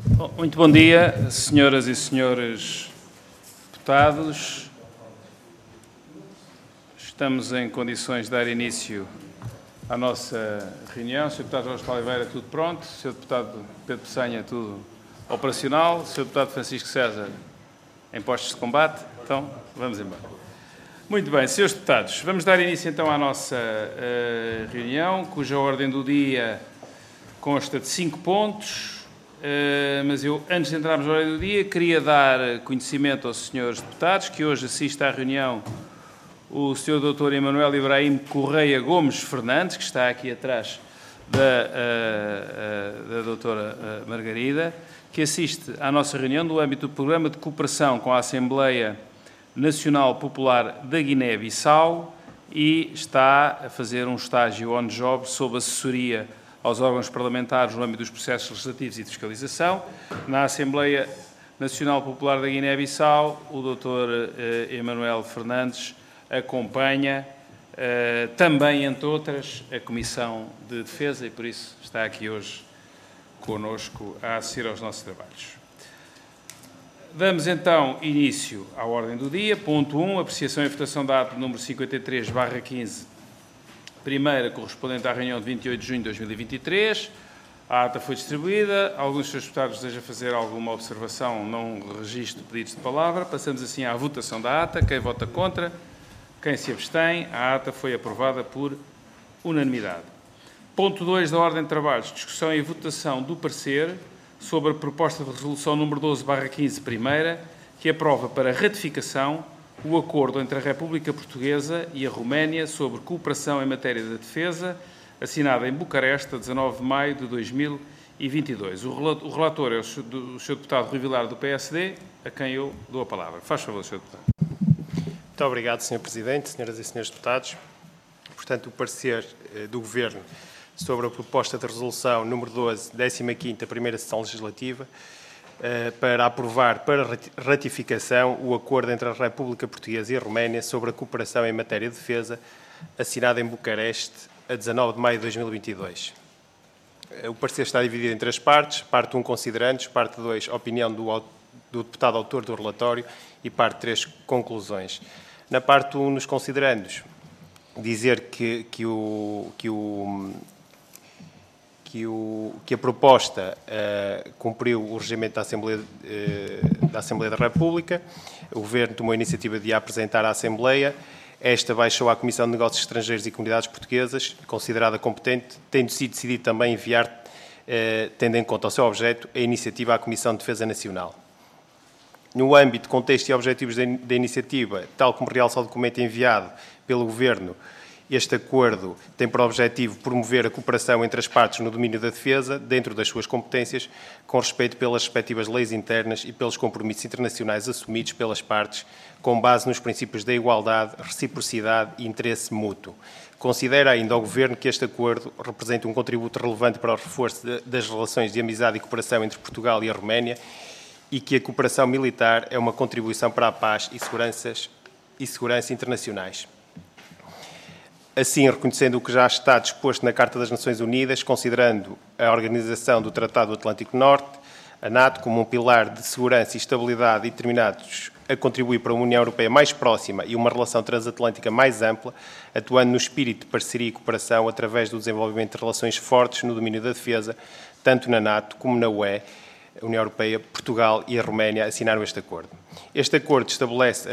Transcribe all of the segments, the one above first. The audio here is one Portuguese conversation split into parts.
Muito bom dia, senhoras e senhores deputados. Estamos em condições de dar início à nossa reunião. Sr. Deputado Jorge Oliveira, tudo pronto. Sr. Deputado Pedro Pessanha, tudo operacional. Sr. Deputado Francisco César, em postos de combate. Então, vamos embora. Muito bem, senhores deputados, vamos dar início então à nossa reunião, cuja ordem do dia consta de 5 pontos. Mas eu, antes de entrarmos na ordem do dia, queria dar conhecimento aos senhores deputados que hoje assiste à reunião o Sr. Dr. Emanuel Ibrahim Correia Gomes Fernandes, que está aqui atrás da doutora Margarida, que assiste à nossa reunião no âmbito do Programa de Cooperação com a Assembleia Nacional Popular da Guiné-Bissau e está a fazer um estágio on-job sob assessoria aos órgãos parlamentares no âmbito dos processos legislativos e de fiscalização. Na Assembleia Nacional Popular da Guiné-Bissau, o Dr. Emanuel Fernandes acompanha também, entre outras, a Comissão de Defesa e, por isso, está aqui hoje conosco a assistir aos nossos trabalhos. Damos então início à ordem do dia. Ponto 1, apreciação e votação da ata número 53/15, primeira correspondente à reunião de 28 de junho de 2023. A ata foi distribuída. Alguns dos seus deputados desejam fazer alguma observação? Não registro pedidos de palavra. Passamos assim à votação da ata. Quem vota contra? Quem se abstém? A ata foi aprovada por unanimidade. Ponto 2 da ordem de trabalhos. Discussão e votação do parecer sobre a proposta de resolução número 12/15, primeira, que aprova para ratificação o acordo entre a República Portuguesa e a Roménia sobre cooperação em matéria de defesa, assinado em Bucareste a 19 de maio de 2022. O relator é o Sr. Deputado Rui Vilar, do PSD, a quem eu dou a palavra. Faz favor, Sr. Deputado. Muito obrigado, Sr. Presidente, senhoras e senhores deputados. Portanto, o parecer do Governo sobre a proposta de resolução número 12, 15ª, primeira sessão legislativa, para aprovar para ratificação o acordo entre a República Portuguesa e a Roménia sobre a cooperação em matéria de defesa, assinado em Bucareste a 19 de maio de 2022. O parecer está dividido em 3 partes. Parte 1, considerandos. Parte 2, opinião do deputado autor do relatório. E parte 3, conclusões. Na parte 1, nos considerandos, dizer que a proposta cumpriu o regimento da Assembleia da República. O Governo tomou a iniciativa de a apresentar à Assembleia. Esta baixou à Comissão de Negócios Estrangeiros e Comunidades Portuguesas, considerada competente, tendo sido decidido também enviar, tendo em conta o seu objeto, a iniciativa à Comissão de Defesa Nacional. No âmbito, contexto e objetivos da iniciativa, tal como realça o documento enviado pelo Governo, este acordo tem por objetivo promover a cooperação entre as partes no domínio da defesa, dentro das suas competências, com respeito pelas respectivas leis internas e pelos compromissos internacionais assumidos pelas partes, com base nos princípios da igualdade, reciprocidade e interesse mútuo. Considera ainda o Governo que este acordo representa um contributo relevante para o reforço das relações de amizade e cooperação entre Portugal e a Roménia e que a cooperação militar é uma contribuição para a paz e segurança internacionais. Assim, reconhecendo o que já está disposto na Carta das Nações Unidas, considerando a Organização do Tratado do Atlântico Norte, a NATO, como um pilar de segurança e estabilidade e determinados a contribuir para uma União Europeia mais próxima e uma relação transatlântica mais ampla, atuando no espírito de parceria e cooperação através do desenvolvimento de relações fortes no domínio da defesa, tanto na NATO como na UE, a União Europeia, Portugal e a Roménia assinaram este acordo. Este acordo estabelece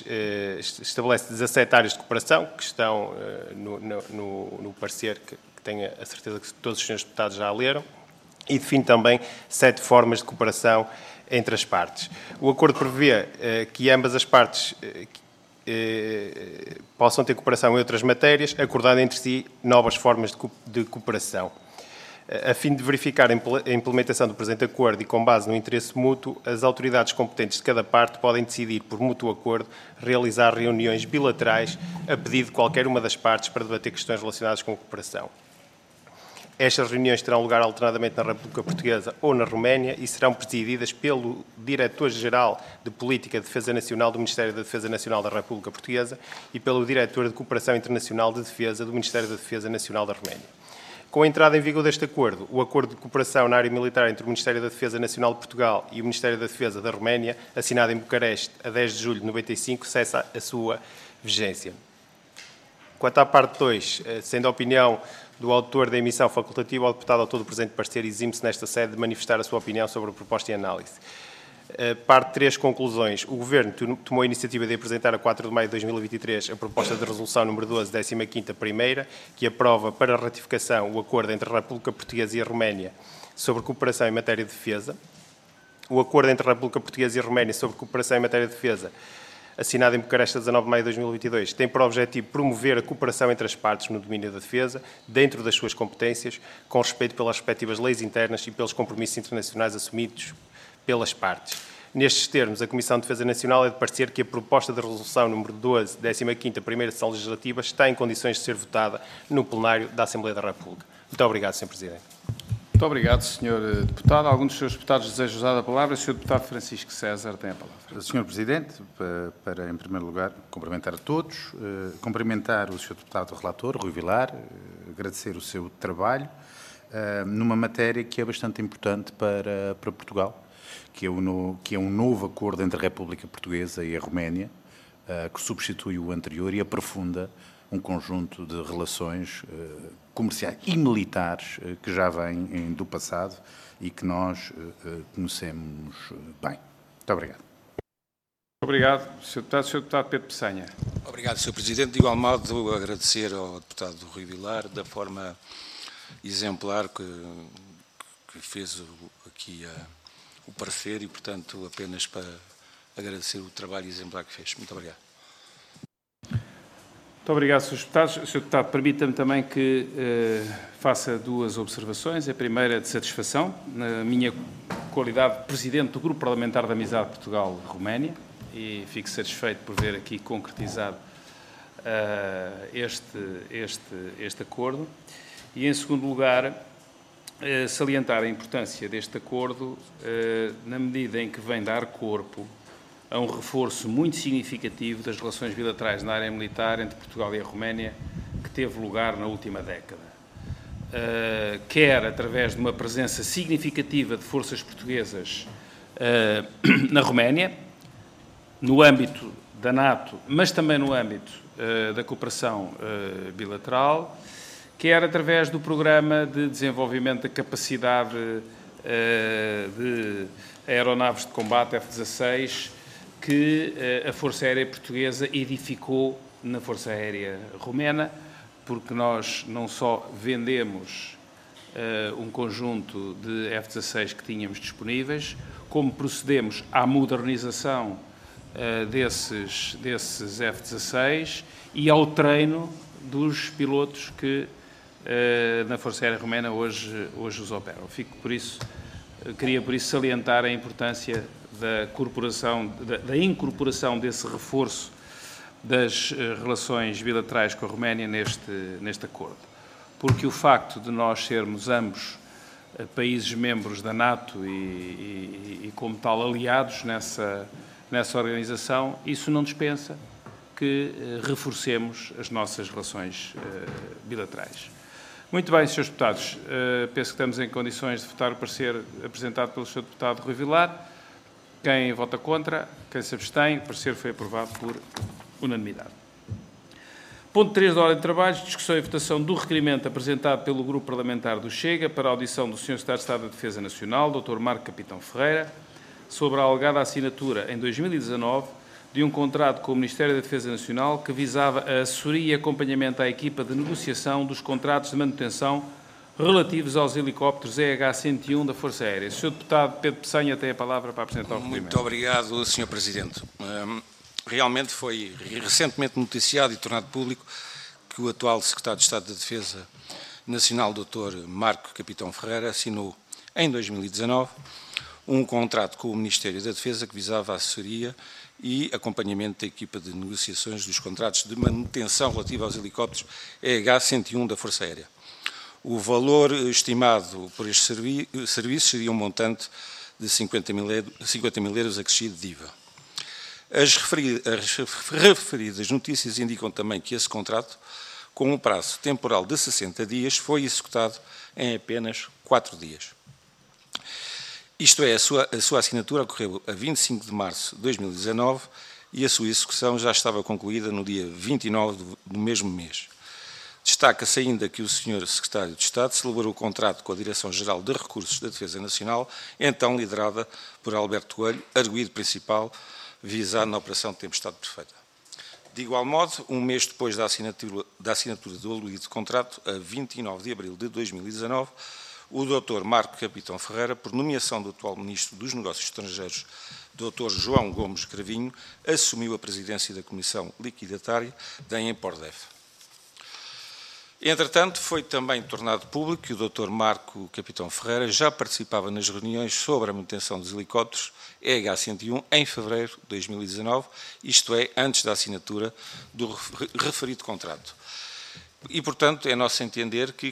17 áreas de cooperação, que estão no parecer, que tenho a certeza que todos os senhores deputados já leram, e define também 7 formas de cooperação entre as partes. O acordo prevê que ambas as partes possam ter cooperação em outras matérias, acordando entre si novas formas de cooperação. A fim de verificar a implementação do presente acordo e com base no interesse mútuo, as autoridades competentes de cada parte podem decidir, por mútuo acordo, realizar reuniões bilaterais a pedido de qualquer uma das partes para debater questões relacionadas com a cooperação. Estas reuniões terão lugar alternadamente na República Portuguesa ou na Roménia e serão presididas pelo Diretor-Geral de Política de Defesa Nacional do Ministério da Defesa Nacional da República Portuguesa e pelo Diretor de Cooperação Internacional de Defesa do Ministério da Defesa Nacional da Roménia. Com a entrada em vigor deste acordo, o Acordo de Cooperação na área militar entre o Ministério da Defesa Nacional de Portugal e o Ministério da Defesa da Roménia, assinado em Bucareste a 10 de julho de 95, cessa a sua vigência. Quanto à parte 2, sendo a opinião do autor da emissão facultativa, o deputado autor do presente parecer exime-se nesta sede de manifestar a sua opinião sobre a proposta em análise. Parte 3, conclusões. O Governo tomou a iniciativa de apresentar a 4 de maio de 2023 a proposta de resolução número 12, 15ª primeira, que aprova para ratificação o acordo entre a República Portuguesa e a Roménia sobre cooperação em matéria de defesa. O acordo entre a República Portuguesa e a Roménia sobre cooperação em matéria de defesa, assinado em Bucareste a 19 de maio de 2022, tem por objetivo promover a cooperação entre as partes no domínio da defesa, dentro das suas competências, com respeito pelas respectivas leis internas e pelos compromissos internacionais assumidos pelas partes. Nestes termos, a Comissão de Defesa Nacional é de parecer que a proposta de resolução número 12, 15ª primeira sessão legislativa, está em condições de ser votada no plenário da Assembleia da República. Muito obrigado, Sr. Presidente. Muito obrigado, Sr. Deputado. Algum dos seus deputados deseja usar a palavra? O Sr. Deputado Francisco César tem a palavra. Sr. Presidente, para, em primeiro lugar, cumprimentar a todos, cumprimentar o Sr. Deputado Relator, Rui Vilar, agradecer o seu trabalho numa matéria que é bastante importante para Portugal, que é um novo acordo entre a República Portuguesa e a Roménia, que substitui o anterior e aprofunda um conjunto de relações comerciais e militares que já vêm do passado e que nós conhecemos bem. Muito obrigado. Obrigado, Sr. Deputado. Sr. Deputado Pedro Peçanha. Obrigado, Sr. Presidente. De igual modo, agradecer ao deputado Rui Vilar da forma exemplar que fez aqui o parecer e, portanto, apenas para agradecer o trabalho exemplar que fez. Muito obrigado. Muito obrigado, Sr. Deputado. Sr. Deputado, permita-me também que faça duas observações. A primeira de satisfação, na minha qualidade de Presidente do Grupo Parlamentar da Amizade Portugal-Roménia, e fico satisfeito por ver aqui concretizado este acordo. E, em segundo lugar, salientar a importância deste acordo na medida em que vem dar corpo a um reforço muito significativo das relações bilaterais na área militar entre Portugal e a Roménia, que teve lugar na última década. Quer através de uma presença significativa de forças portuguesas na Roménia, no âmbito da NATO, mas também no âmbito da cooperação bilateral, quer através do Programa de Desenvolvimento da Capacidade de Aeronaves de Combate F-16, que a Força Aérea Portuguesa edificou na Força Aérea Romena, porque nós não só vendemos um conjunto de F-16 que tínhamos disponíveis, como procedemos à modernização desses F-16 e ao treino dos pilotos que na Força Aérea Romena hoje os operam. Queria por isso salientar a importância da incorporação desse reforço das relações bilaterais com a Roménia neste acordo. Porque o facto de nós sermos ambos países membros da NATO e como tal, aliados nessa organização, isso não dispensa que reforcemos as nossas relações bilaterais. Muito bem, Srs. Deputados, penso que estamos em condições de votar o parecer apresentado pelo Sr. Deputado Rui Vilar. Quem vota contra, quem se abstém, o parecer foi aprovado por unanimidade. Ponto 3 da ordem de trabalhos, discussão e votação do requerimento apresentado pelo Grupo Parlamentar do Chega para a audição do Sr. Secretário de Estado da Defesa Nacional, Dr. Marco Capitão Ferreira, sobre a alegada assinatura em 2019 de um contrato com o Ministério da Defesa Nacional que visava a assessoria e acompanhamento à equipa de negociação dos contratos de manutenção relativos aos helicópteros EH-101 da Força Aérea. Sr. Deputado Pedro Peçanha tem a palavra para apresentar o requerimento. Muito obrigado, Sr. Presidente. Realmente foi recentemente noticiado e tornado público que o atual Secretário de Estado da Defesa Nacional, Dr. Marco Capitão Ferreira, assinou em 2019 um contrato com o Ministério da Defesa que visava a assessoria e acompanhamento da equipa de negociações dos contratos de manutenção relativa aos helicópteros EH-101 da Força Aérea. O valor estimado por este serviço seria um montante de 50 mil euros acrescido de IVA. As referidas notícias indicam também que esse contrato com um prazo temporal de 60 dias, foi executado em apenas 4 dias. Isto é, a sua assinatura ocorreu a 25 de março de 2019 e a sua execução já estava concluída no dia 29 do mesmo mês. Destaca-se ainda que o Sr. Secretário de Estado celebrou o contrato com a Direção-Geral de Recursos da Defesa Nacional, então liderada por Alberto Coelho, arguido principal visado na Operação Tempestade Perfeita. De igual modo, um mês depois da assinatura do aludido contrato, a 29 de abril de 2019, o Dr. Marco Capitão Ferreira, por nomeação do atual Ministro dos Negócios Estrangeiros, Dr. João Gomes Cravinho, assumiu a presidência da Comissão Liquidatária da Empordef. Entretanto, foi também tornado público que o Dr. Marco Capitão Ferreira já participava nas reuniões sobre a manutenção dos helicópteros EH-101 em fevereiro de 2019, isto é, antes da assinatura do referido contrato. E, portanto, é nosso entender que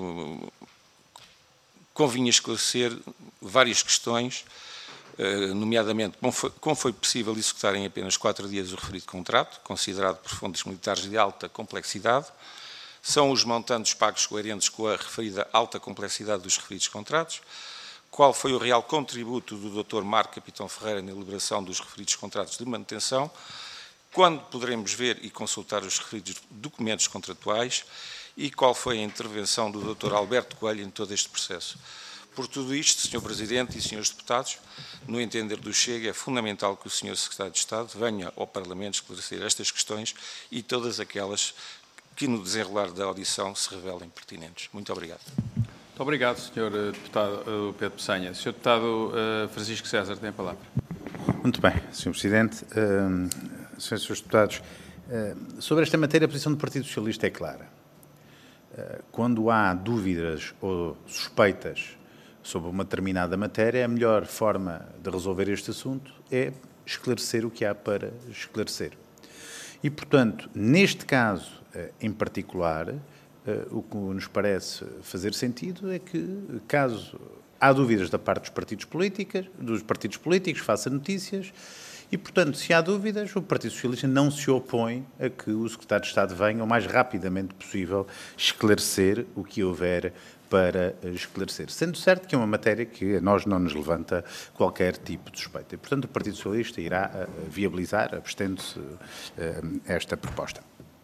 convinha esclarecer várias questões, nomeadamente como foi possível executar em apenas 4 dias o referido contrato, considerado por fontes militares de alta complexidade, são os montantes pagos coerentes com a referida alta complexidade dos referidos contratos, qual foi o real contributo do Dr. Marco Capitão Ferreira na elaboração dos referidos contratos de manutenção, quando poderemos ver e consultar os referidos documentos contratuais e qual foi a intervenção do Dr. Alberto Coelho em todo este processo. Por tudo isto, Sr. Presidente e Srs. Deputados, no entender do Chega, é fundamental que o Sr. Secretário de Estado venha ao Parlamento esclarecer estas questões e todas aquelas que no desenrolar da audição se revelem pertinentes. Muito obrigado. Muito obrigado, Sr. Deputado Pedro Peçanha. Sr. Deputado Francisco César, tem a palavra. Muito bem, Sr. Presidente. Srs. Deputados, sobre esta matéria a posição do Partido Socialista é clara. Quando há dúvidas ou suspeitas sobre uma determinada matéria, a melhor forma de resolver este assunto é esclarecer o que há para esclarecer. E, portanto, neste caso em particular, o que nos parece fazer sentido é que, caso há dúvidas da parte dos partidos políticos, faça notícias e, portanto, se há dúvidas, o Partido Socialista não se opõe a que o Secretário de Estado venha o mais rapidamente possível esclarecer o que houver para esclarecer. Sendo certo que é uma matéria que a nós não nos levanta qualquer tipo de suspeita. E, portanto, o Partido Socialista irá viabilizar, abstendo-se, esta proposta.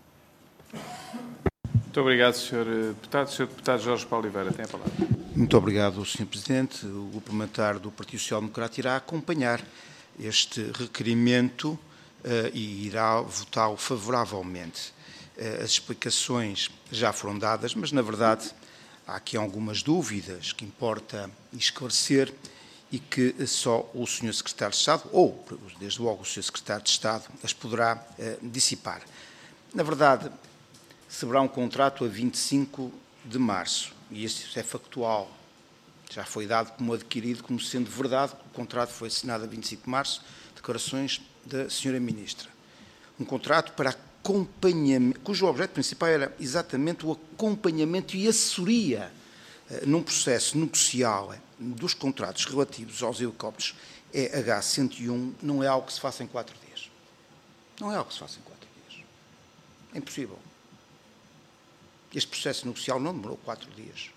Muito obrigado, Sr. Deputado. Sr. Deputado Jorge Paulo Oliveira, tem a palavra. Muito obrigado, Sr. Presidente. O Grupo Parlamentar do Partido Social Democrata irá acompanhar este requerimento e irá votá-lo favoravelmente. As explicações já foram dadas, mas, na verdade, há aqui algumas dúvidas que importa esclarecer e que só o Sr. Secretário de Estado, ou, desde logo, o Sr. Secretário de Estado, as poderá dissipar. Na verdade, haverá um contrato a 25 de março, e isso é factual. Já foi dado como adquirido, como sendo verdade, o contrato foi assinado a 25 de março, declarações da Sra. Ministra. Um contrato para acompanhamento, cujo objeto principal era exatamente o acompanhamento e assessoria num processo negocial dos contratos relativos aos helicópteros EH-101, não é algo que se faça em 4 dias. Não é algo que se faça em 4 dias. É impossível. Este processo negocial não demorou 4 dias.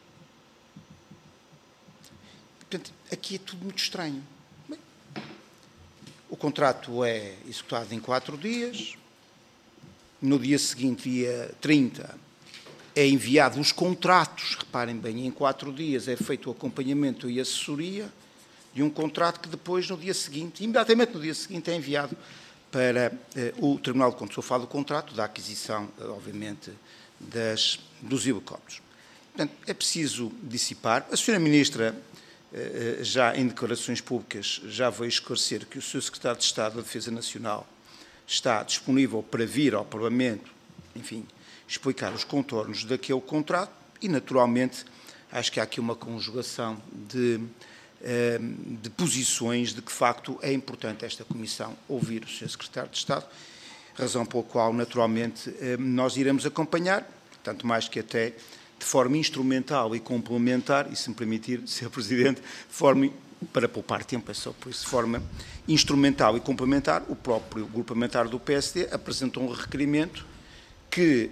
Portanto, aqui é tudo muito estranho. Bem, o contrato é executado em 4 dias, no dia seguinte, dia 30, é enviado os contratos, reparem bem, em 4 dias é feito o acompanhamento e assessoria de um contrato que depois, no dia seguinte, imediatamente no dia seguinte, é enviado para o Tribunal de Contas. Estou a falar do contrato, da aquisição, obviamente, dos helicópteros. Portanto, é preciso dissipar. A Sra. Ministra, já em declarações públicas, já veio esclarecer que o Sr. Secretário de Estado da Defesa Nacional está disponível para vir ao Parlamento, enfim, explicar os contornos daquele contrato e, naturalmente, acho que há aqui uma conjugação de posições de que, de facto, é importante esta Comissão ouvir o Sr. Secretário de Estado, razão pela qual, naturalmente, nós iremos acompanhar, tanto mais que até de forma instrumental e complementar, e se me permitir, Sr. Presidente, para poupar tempo, é só por isso, de forma instrumental e complementar, o próprio Grupo Parlamentar do PSD apresentou um requerimento que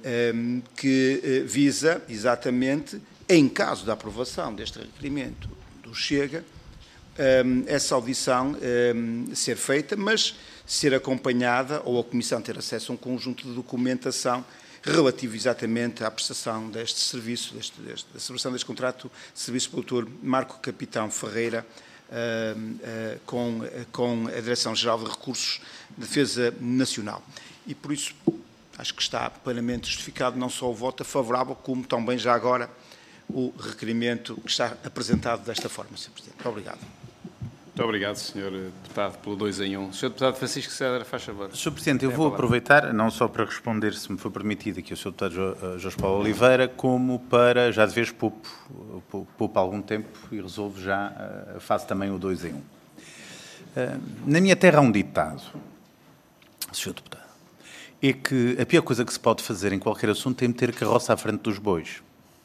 visa exatamente, em caso da aprovação deste requerimento do Chega, essa audição ser feita, mas ser acompanhada, ou a Comissão ter acesso a um conjunto de documentação relativo exatamente à prestação deste serviço, da celebração deste contrato de serviço pelo Dr. Marco Capitão Ferreira, com a Direção-Geral de Recursos de Defesa Nacional. E por isso acho que está plenamente justificado não só o voto favorável, como também já agora o requerimento que está apresentado desta forma, Sr. Presidente. Muito obrigado. Muito obrigado, Sr. Deputado, pelo 2 em 1. Sr. Deputado Francisco César, faz favor. Sr. Presidente, eu vou aproveitar, não só para responder, se me for permitido, aqui ao Sr. Deputado Jorge Paulo Oliveira, como para, já de vez, poupo algum tempo e resolvo já, faço também o 2 em 1. Na minha terra há um ditado, Sr. Deputado, é que a pior coisa que se pode fazer em qualquer assunto é meter a carroça à frente dos bois.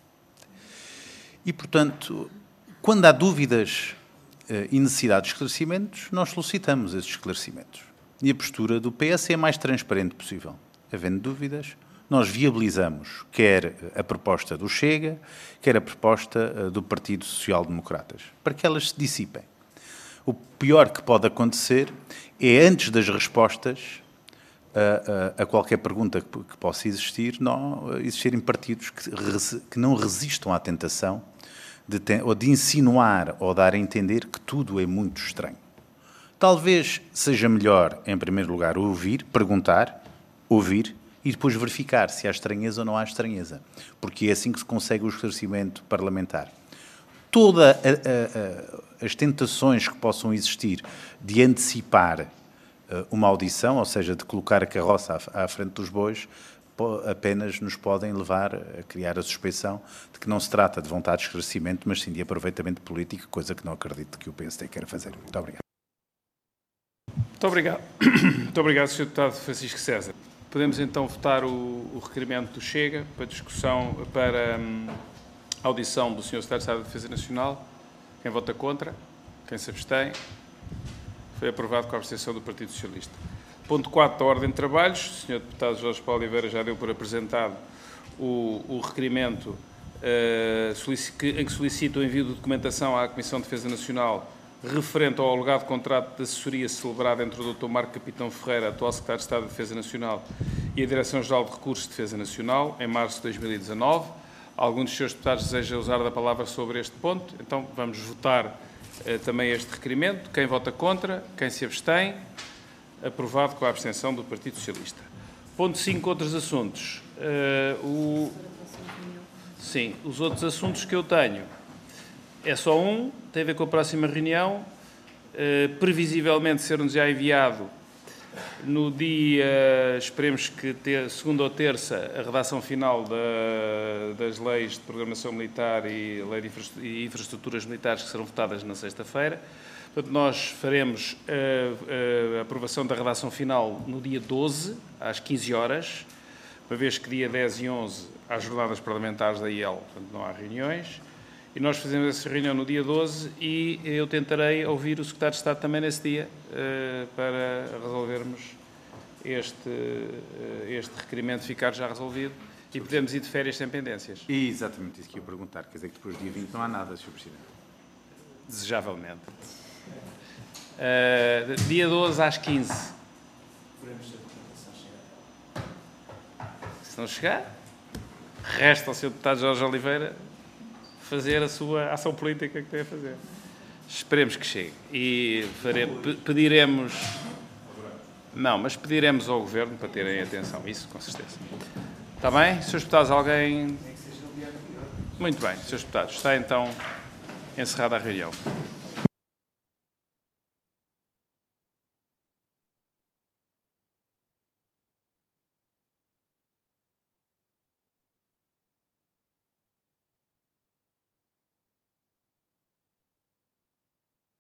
E, portanto, quando há dúvidas e necessidade de esclarecimentos, nós solicitamos esses esclarecimentos. E a postura do PS é a mais transparente possível. Havendo dúvidas, nós viabilizamos quer a proposta do Chega, quer a proposta do Partido Social Democratas, para que elas se dissipem. O pior que pode acontecer é, antes das respostas a qualquer pergunta que possa existir, não existirem partidos que não resistam à tentação de insinuar ou dar a entender que tudo é muito estranho. Talvez seja melhor, em primeiro lugar, ouvir, perguntar, ouvir e depois verificar se há estranheza ou não há estranheza, porque é assim que se consegue o esclarecimento parlamentar. Todas as tentações que possam existir de antecipar uma audição, ou seja, de colocar a carroça à frente dos bois, apenas nos podem levar a criar a suspeição de que não se trata de vontade de esclarecimento, mas sim de aproveitamento político, coisa que não acredito que o PSD queira fazer. Muito obrigado. Muito obrigado. Muito obrigado, Sr. Deputado Francisco César. Podemos então votar o requerimento do Chega para discussão, para a audição do Sr. Secretário de Estado da Defesa Nacional. Quem vota contra? Quem se abstém? Foi aprovado com a abstenção do Partido Socialista. Ponto 4 da Ordem de Trabalhos. O Sr. Deputado Jorge Paulo Oliveira já deu por apresentado o requerimento em que solicita o envio de documentação à Comissão de Defesa Nacional referente ao alegado contrato de assessoria celebrado entre o Dr. Marco Capitão Ferreira, atual Secretário de Estado da Defesa Nacional, e a Direção-Geral de Recursos de Defesa Nacional, em março de 2019. Algum dos seus deputados deseja usar da palavra sobre este ponto? Então vamos votar também este requerimento. Quem vota contra? Quem se abstém? Aprovado com a abstenção do Partido Socialista. Ponto 5, outros assuntos. Sim, os outros assuntos que eu tenho é só um, tem a ver com a próxima reunião, previsivelmente ser-nos já enviado no dia, esperemos que segunda ou terça, a redação final das leis de programação militar e lei de infraestruturas militares que serão votadas na sexta-feira. Portanto, nós faremos a aprovação da redação final no dia 12, às 15 horas, uma vez que dia 10 e 11 há jornadas parlamentares da IEL, portanto não há reuniões, e nós fazemos essa reunião no dia 12 e eu tentarei ouvir o Secretário de Estado também nesse dia para resolvermos este requerimento ficar já resolvido e podemos ir de férias sem pendências. E exatamente isso que eu ia perguntar, quer dizer que depois do dia 20 não há nada, Sr. Presidente. Desejavelmente. Dia 12 às 15. Se não chegar, resta ao Sr. Deputado Jorge Oliveira fazer a sua ação política que tem a fazer. Esperemos que chegue. E pediremos... Não, mas pediremos ao Governo para terem atenção. Isso, com certeza. Está bem? Srs. Deputados, alguém... Muito bem, Srs. Deputados. Está então encerrada a reunião.